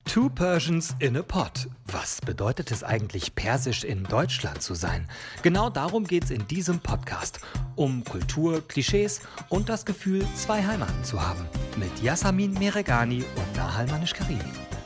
Two Persians in a Pot. Was bedeutet es eigentlich, persisch in Deutschland zu sein? Genau darum geht's in diesem Podcast. Um Kultur, Klischees und das Gefühl, zwei Heimaten zu haben. Mit Yasamin Meregani und Nahal Manish-Karimi.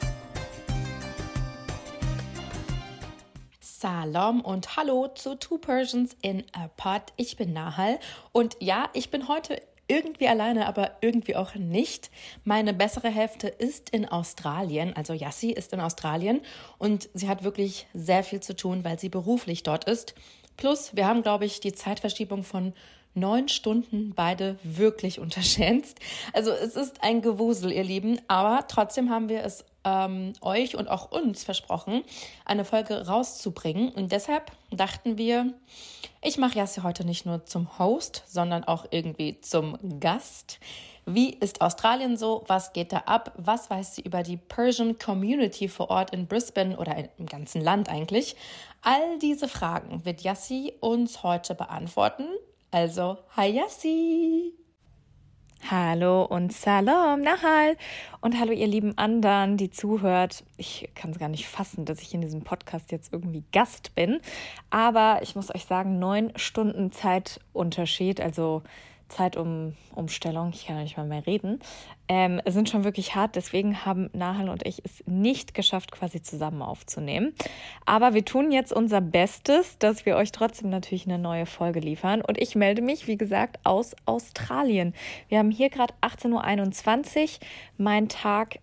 Salam und hallo zu Two Persians in a Pot. Ich bin Nahal und ja, ich bin heute irgendwie alleine, aber irgendwie auch nicht. Meine bessere Hälfte ist in Australien, also Yassi ist in Australien und sie hat wirklich sehr viel zu tun, weil sie beruflich dort ist. Plus, wir haben, glaube ich, die Zeitverschiebung von 9 Stunden beide wirklich unterschätzt. Also es ist ein Gewusel, ihr Lieben, aber trotzdem haben wir es euch und auch uns versprochen, eine Folge rauszubringen. Und deshalb dachten wir, ich mache Yassi heute nicht nur zum Host, sondern auch irgendwie zum Gast. Wie ist Australien so? Was geht da ab? Was weiß sie über die Persian Community vor Ort in Brisbane oder im ganzen Land eigentlich? All diese Fragen wird Yassi uns heute beantworten. Also, hi Yassi! Hallo und Salam, Nahal und hallo ihr lieben anderen, die zuhört. Ich kann es gar nicht fassen, dass ich in diesem Podcast jetzt irgendwie Gast bin, aber ich muss euch sagen, 9 Stunden Zeitunterschied, also Zeitumstellung, ich kann ja nicht mal mehr reden, sind schon wirklich hart. Deswegen haben Nahal und ich es nicht geschafft, quasi zusammen aufzunehmen. Aber wir tun jetzt unser Bestes, dass wir euch trotzdem natürlich eine neue Folge liefern. Und ich melde mich, wie gesagt, aus Australien. Wir haben hier gerade 18.21 Uhr. Mein Tag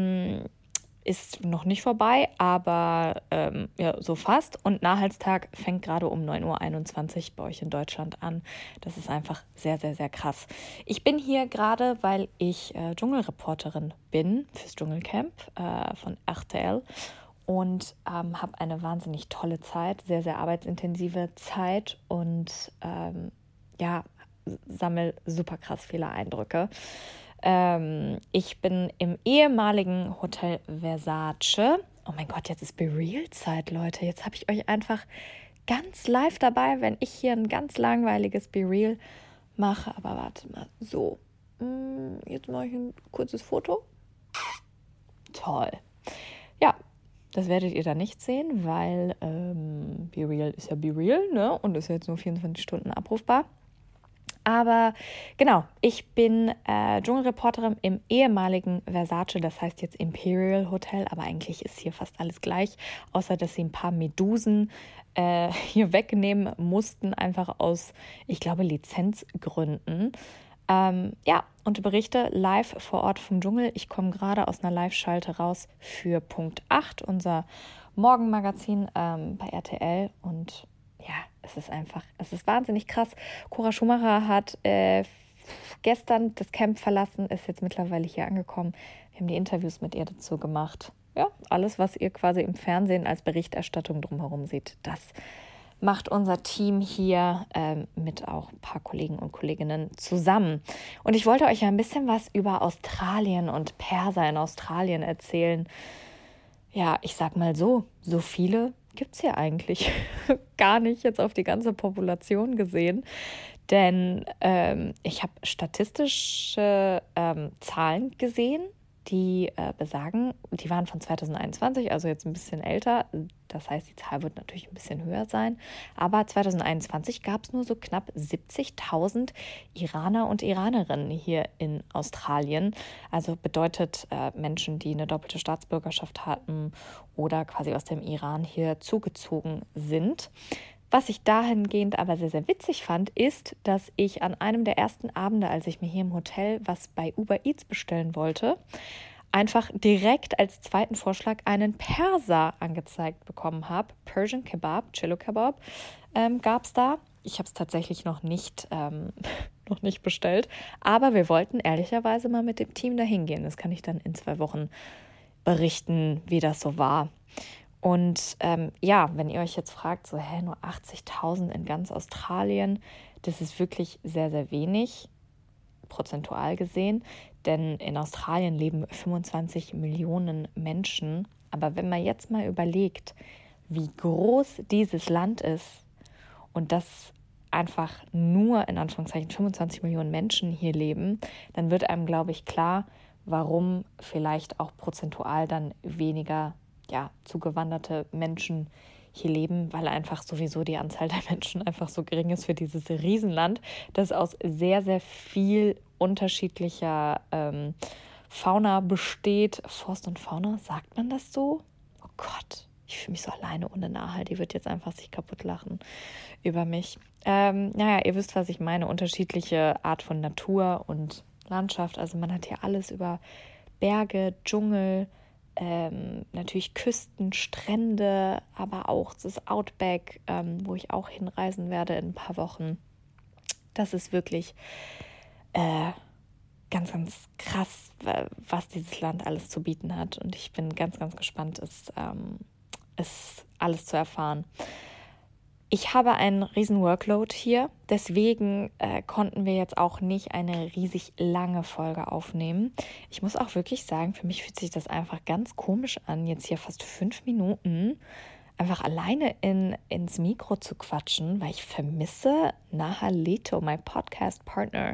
ist noch nicht vorbei, aber ja, so fast. Und Nahalstag fängt gerade um 9.21 Uhr bei euch in Deutschland an. Das ist einfach sehr, sehr, sehr krass. Ich bin hier gerade, weil ich Dschungelreporterin bin fürs Dschungelcamp von RTL und habe eine wahnsinnig tolle Zeit, sehr, sehr arbeitsintensive Zeit und ja, sammle super krass viele Eindrücke. Ich bin im ehemaligen Hotel Versace. Oh mein Gott, jetzt ist BeReal-Zeit, Leute. Jetzt habe ich euch einfach ganz live dabei, wenn ich hier ein ganz langweiliges BeReal mache. Aber warte mal, so. Jetzt mache ich ein kurzes Foto. Toll. Ja, das werdet ihr da nicht sehen, weil BeReal ist ja BeReal, ne? Und ist ja jetzt nur 24 Stunden abrufbar. Aber genau, ich bin Dschungelreporterin im ehemaligen Versace, das heißt jetzt Imperial Hotel, aber eigentlich ist hier fast alles gleich, außer dass sie ein paar Medusen hier wegnehmen mussten, einfach aus, ich glaube, Lizenzgründen. Ja, und berichte live vor Ort vom Dschungel. Ich komme gerade aus einer Live-Schalte raus für Punkt 8, unser Morgenmagazin bei RTL und ja, es ist wahnsinnig krass. Cora Schumacher hat gestern das Camp verlassen, ist jetzt mittlerweile hier angekommen. Wir haben die Interviews mit ihr dazu gemacht. Ja, alles, was ihr quasi im Fernsehen als Berichterstattung drumherum seht, das macht unser Team hier mit auch ein paar Kollegen und Kolleginnen zusammen. Und ich wollte euch ja ein bisschen was über Australien und Perser in Australien erzählen. Ja, ich sag mal so viele gibt es hier eigentlich gar nicht jetzt auf die ganze Population gesehen. Denn ich habe statistische Zahlen gesehen, die besagen, die waren von 2021, also jetzt ein bisschen älter. Das heißt, die Zahl wird natürlich ein bisschen höher sein. Aber 2021 gab es nur so knapp 70.000 Iraner und Iranerinnen hier in Australien. Also bedeutet Menschen, die eine doppelte Staatsbürgerschaft hatten oder quasi aus dem Iran hier zugezogen sind. Was ich dahingehend aber sehr, sehr witzig fand, ist, dass ich an einem der ersten Abende, als ich mir hier im Hotel was bei Uber Eats bestellen wollte, einfach direkt als zweiten Vorschlag einen Perser angezeigt bekommen habe. Persian Kebab, Cello Kebab gab es da. Ich habe es tatsächlich noch nicht bestellt, aber wir wollten ehrlicherweise mal mit dem Team dahin gehen. Das kann ich dann in 2 Wochen berichten, wie das so war. Und ja, wenn ihr euch jetzt fragt, so nur 80.000 in ganz Australien, das ist wirklich sehr, sehr wenig, prozentual gesehen, denn in Australien leben 25 Millionen Menschen. Aber wenn man jetzt mal überlegt, wie groß dieses Land ist und dass einfach nur in Anführungszeichen 25 Millionen Menschen hier leben, dann wird einem, glaube ich, klar, warum vielleicht auch prozentual dann weniger zugewanderte Menschen hier leben, weil einfach sowieso die Anzahl der Menschen einfach so gering ist für dieses Riesenland, das aus sehr, sehr viel unterschiedlicher Fauna besteht. Forst und Fauna, sagt man das so? Oh Gott, ich fühle mich so alleine ohne Nahal. Die wird jetzt einfach sich kaputt lachen über mich. Ihr wisst, was ich meine. Unterschiedliche Art von Natur und Landschaft. Also man hat hier alles über Berge, Dschungel, natürlich Küsten, Strände, aber auch das Outback, wo ich auch hinreisen werde in ein paar Wochen. Das ist wirklich ganz, ganz krass, was dieses Land alles zu bieten hat. Und ich bin ganz, ganz gespannt, es alles zu erfahren. Ich habe einen riesen Workload hier, deswegen konnten wir jetzt auch nicht eine riesig lange Folge aufnehmen. Ich muss auch wirklich sagen, für mich fühlt sich das einfach ganz komisch an, jetzt hier fast 5 Minuten einfach alleine ins Mikro zu quatschen, weil ich vermisse Nahal Leto, mein Podcast-Partner.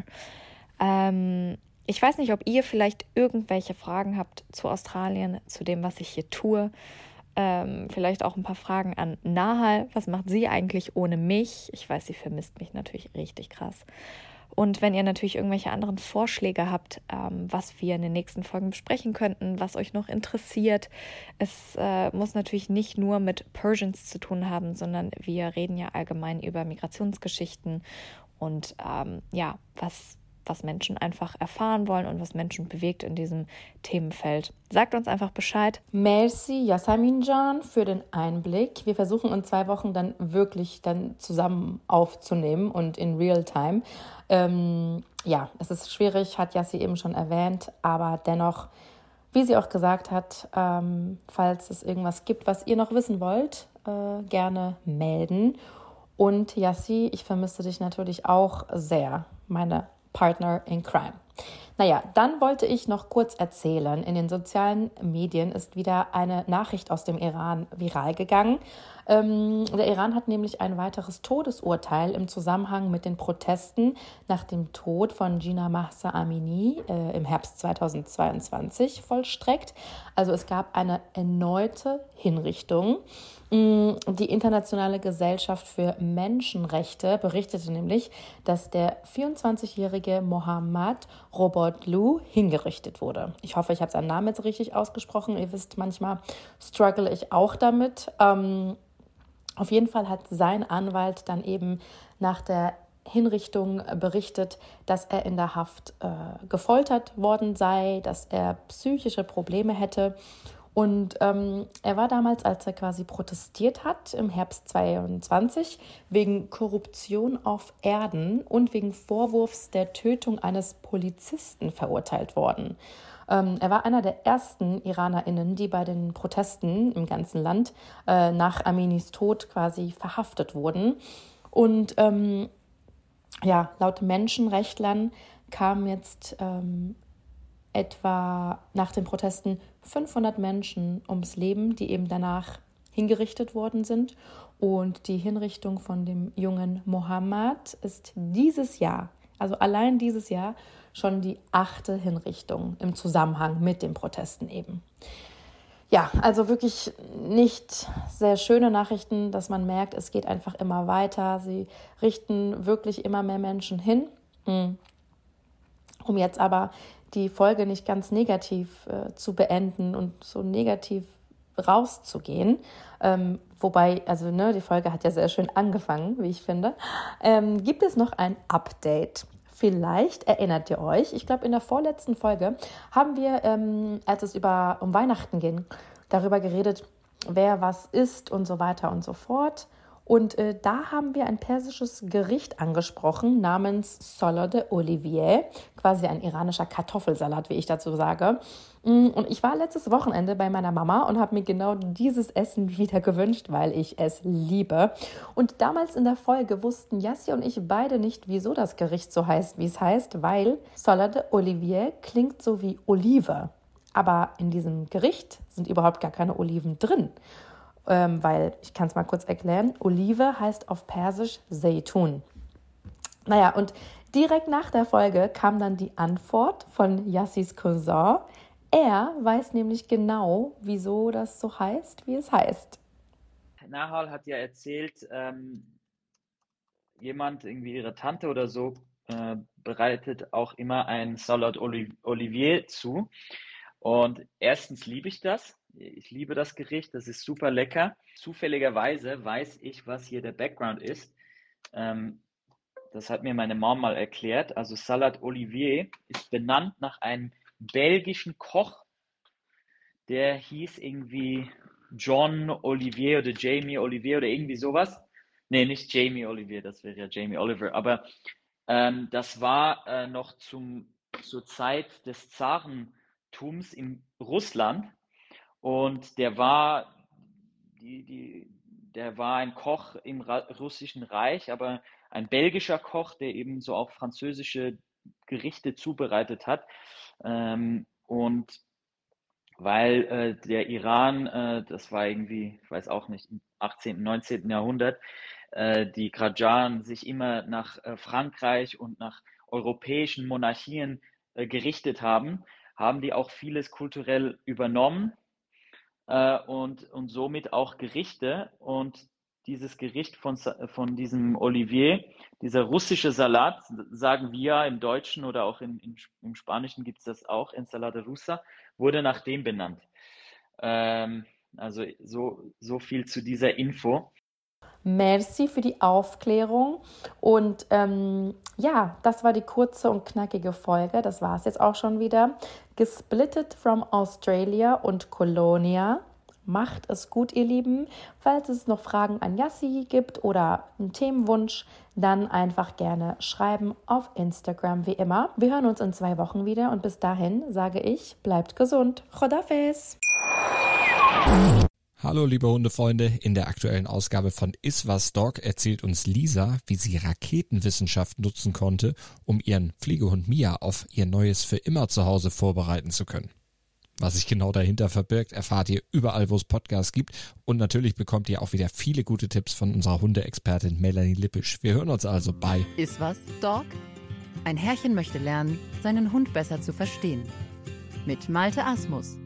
Ich weiß nicht, ob ihr vielleicht irgendwelche Fragen habt zu Australien, zu dem, was ich hier tue. Vielleicht auch ein paar Fragen an Nahal. Was macht sie eigentlich ohne mich? Ich weiß, sie vermisst mich natürlich richtig krass. Und wenn ihr natürlich irgendwelche anderen Vorschläge habt, was wir in den nächsten Folgen besprechen könnten, was euch noch interessiert. Es muss natürlich nicht nur mit Persians zu tun haben, sondern wir reden ja allgemein über Migrationsgeschichten und was Menschen einfach erfahren wollen und was Menschen bewegt in diesem Themenfeld. Sagt uns einfach Bescheid. Merci, Yasamin Can, für den Einblick. Wir versuchen in 2 Wochen dann wirklich zusammen aufzunehmen und in Real-Time. Es ist schwierig, hat Yassi eben schon erwähnt, aber dennoch, wie sie auch gesagt hat, falls es irgendwas gibt, was ihr noch wissen wollt, gerne melden. Und Yassi, ich vermisse dich natürlich auch sehr, meine Partner in Crime. Dann wollte ich noch kurz erzählen, in den sozialen Medien ist wieder eine Nachricht aus dem Iran viral gegangen. Der Iran hat nämlich ein weiteres Todesurteil im Zusammenhang mit den Protesten nach dem Tod von Jina Mahsa Amini im Herbst 2022 vollstreckt. Also es gab eine erneute Hinrichtung. Die Internationale Gesellschaft für Menschenrechte berichtete nämlich, dass der 24-jährige Mohammad Robotlu hingerichtet wurde. Ich hoffe, ich habe seinen Namen jetzt richtig ausgesprochen. Ihr wisst, manchmal struggle ich auch damit. Auf jeden Fall hat sein Anwalt dann eben nach der Hinrichtung berichtet, dass er in der Haft gefoltert worden sei, dass er psychische Probleme hätte. Und er war damals, als er quasi protestiert hat, im Herbst 2022, wegen Korruption auf Erden und wegen Vorwurfs der Tötung eines Polizisten verurteilt worden. Er war einer der ersten IranerInnen, die bei den Protesten im ganzen Land nach Aminis Tod quasi verhaftet wurden. Und laut Menschenrechtlern kamen jetzt etwa nach den Protesten 500 Menschen ums Leben, die eben danach hingerichtet worden sind. Und die Hinrichtung von dem jungen Mohammad ist dieses Jahr, also allein dieses Jahr, schon die 8. Hinrichtung im Zusammenhang mit den Protesten eben. Ja, also wirklich nicht sehr schöne Nachrichten, dass man merkt, es geht einfach immer weiter. Sie richten wirklich immer mehr Menschen hin. Um jetzt aber die Folge nicht ganz negativ zu beenden und so negativ rauszugehen, wobei, also die Folge hat ja sehr schön angefangen, wie ich finde, gibt es noch ein Update. Vielleicht erinnert ihr euch, ich glaube in der vorletzten Folge haben wir, als es um Weihnachten ging, darüber geredet, wer was isst und so weiter und so fort. Und da haben wir ein persisches Gericht angesprochen namens Salade Olivier, quasi ein iranischer Kartoffelsalat, wie ich dazu sage. Und ich war letztes Wochenende bei meiner Mama und habe mir genau dieses Essen wieder gewünscht, weil ich es liebe. Und damals in der Folge wussten Yassi und ich beide nicht, wieso das Gericht so heißt, wie es heißt, weil Salade Olivier klingt so wie Olive. Aber in diesem Gericht sind überhaupt gar keine Oliven drin. Weil, ich kann es mal kurz erklären, Olive heißt auf Persisch Seitun. Und Direkt nach der Folge kam dann die Antwort von Yassis Cousin. Er weiß nämlich genau, wieso das so heißt, wie es heißt. Nahal hat ja erzählt, jemand, irgendwie ihre Tante oder so, bereitet auch immer ein Salad Olivier zu. Und erstens liebe ich das. Ich liebe das Gericht, das ist super lecker. Zufälligerweise weiß ich, was hier der Background ist. Das hat mir meine Mom mal erklärt. Also Salad Olivier ist benannt nach einem belgischen Koch, der hieß irgendwie John Olivier oder Jamie Olivier oder irgendwie sowas. Nee, nicht Jamie Olivier, das wäre ja Jamie Oliver. Aber das war noch zur Zeit des Zarentums in Russland. Und der war ein Koch im Russischen Reich, aber ein belgischer Koch, der eben so auch französische Gerichte zubereitet hat. Und weil der Iran, das war irgendwie, ich weiß auch nicht, im 18., 19. Jahrhundert, die Qajaren sich immer nach Frankreich und nach europäischen Monarchien gerichtet haben die auch vieles kulturell übernommen und somit auch Gerichte. Und dieses Gericht von diesem Olivier, dieser russische Salat, sagen wir ja im Deutschen oder auch im Spanischen gibt es das auch, Ensalada Rusa, wurde nach dem benannt. Also so viel zu dieser Info. Merci für die Aufklärung und das war die kurze und knackige Folge, das war es jetzt auch schon wieder. Gesplittet from Australia und Colonia. Macht es gut, ihr Lieben. Falls es noch Fragen an Yassi gibt oder einen Themenwunsch, dann einfach gerne schreiben auf Instagram wie immer. Wir hören uns in 2 Wochen wieder und bis dahin sage ich, bleibt gesund. Chodafes! Hallo liebe Hundefreunde, in der aktuellen Ausgabe von Iswas Dog erzählt uns Lisa, wie sie Raketenwissenschaft nutzen konnte, um ihren Pflegehund Mia auf ihr neues für immer Zuhause vorbereiten zu können. Was sich genau dahinter verbirgt, erfahrt ihr überall, wo es Podcasts gibt, und natürlich bekommt ihr auch wieder viele gute Tipps von unserer Hundeexpertin Melanie Lippisch. Wir hören uns also bei Iswas Dog? Ein Herrchen möchte lernen, seinen Hund besser zu verstehen. Mit Malte Asmus.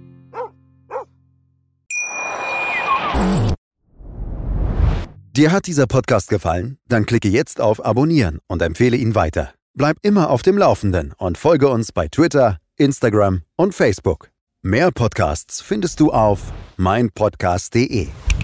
Dir hat dieser Podcast gefallen? Dann klicke jetzt auf Abonnieren und empfehle ihn weiter. Bleib immer auf dem Laufenden und folge uns bei Twitter, Instagram und Facebook. Mehr Podcasts findest du auf meinpodcast.de.